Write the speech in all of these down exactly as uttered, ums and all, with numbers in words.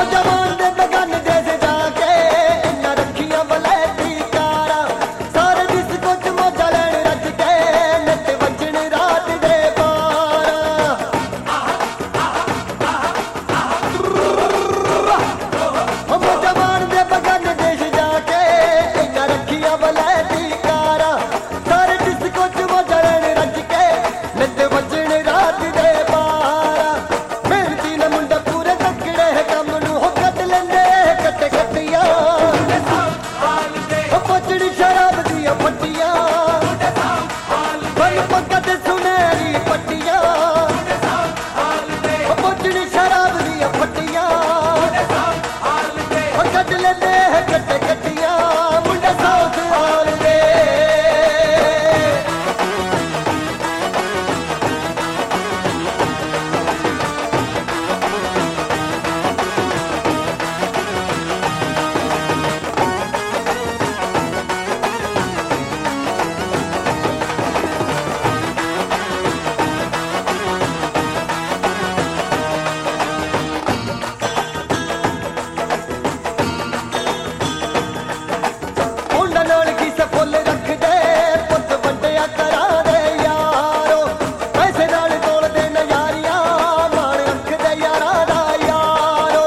जवान दे बगाने देश जाके इन्ना रखियां वलैती कारा सारे डिस्को च मौजा लैन रज के नच वजन रात दे बारा हम जवान दे बगाने देश जाके इन्ना रखियां वलैती कारा सारे डिस्को च मौजा लैन रज के नच वजन रात दे बारा मेहनती ने मुंडा पूरे तकड़े कम नू हो कट लेंदे कट्टे कट्टियां पचड़ी शराब दिया फट्टियां बन पकड़ सुनहरी पट्टियां पचड़ी शराब दिया फट्टियां कट लेंदे कट्टे कट्टियां मुंडा साउथ हाल दे मुंडा नाल की से फुल रख दे पुत वड्डिया करा दे यारो पैसे नाल तोड़ दे नजारियां मान रख दे यारा दा यारो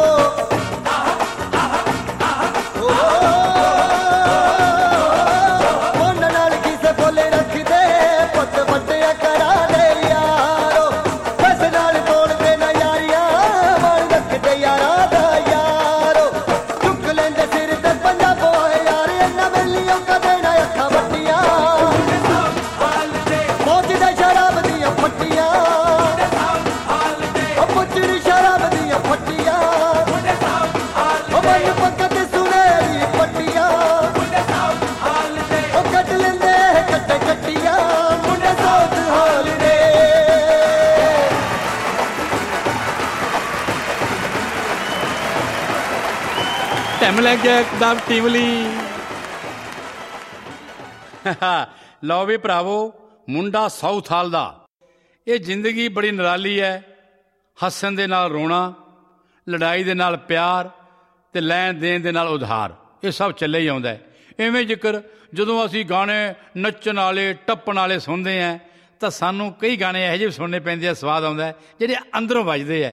मुंडा नाल की से फुल रख दे पुत वड्डिया करा दे यारो पैसे नाल तोड़ दे नजारियां मान रख दे यारा दा यारो चुक लेंदे सिर ते पंजाब होए यार इन्ना वेलियों का देना अखा वट्टियां मौज दे शराब दियां फट्टियां पुचड़ी शराब दियां फट्टियां बन पकड़ सुनहरी पट्टियां कट लेंदे कट्टे कट्टियां मुंडे साउथ हाल दे ਟਾਈਮ ਲੱਗ ਗਿਆ ਇੱਕਦਮ ਟੀਵਲੀ। ਲਓ ਵੀ ਭਰਾਵੋ, ਮੁੰਡਾ ਸਾਊਥ ਹਾਲ ਦਾ। ਇਹ ਜ਼ਿੰਦਗੀ ਬੜੀ ਨਿਰਾਲੀ ਹੈ। ਹੱਸਣ ਦੇ ਨਾਲ ਰੋਣਾ, ਲੜਾਈ ਦੇ ਨਾਲ ਪਿਆਰ ਤੇ ਲੈਣ ਦੇਣ ਦੇ ਨਾਲ ਉਧਾਰ, ਇਹ ਸਭ ਚੱਲੇ ਹੀ ਆਉਂਦਾ ਹੈ। ਇਵੇਂ ਜ਼ਿਕਰ ਜਦੋਂ ਅਸੀਂ ਗਾਣੇ ਨੱਚਣ ਵਾਲੇ ਟੱਪਣ ਵਾਲੇ ਸੁਣਦੇ ਹਾਂ ਤਾਂ ਸਾਨੂੰ ਕਈ ਗਾਣੇ ਇਹੋ ਜਿਹੇ ਸੁਣਨੇ ਪੈਂਦੇ ਆ, ਸਵਾਦ ਆਉਂਦਾ ਹੈ ਜਿਹੜੇ ਅੰਦਰੋਂ ਵੱਜਦੇ ਆ।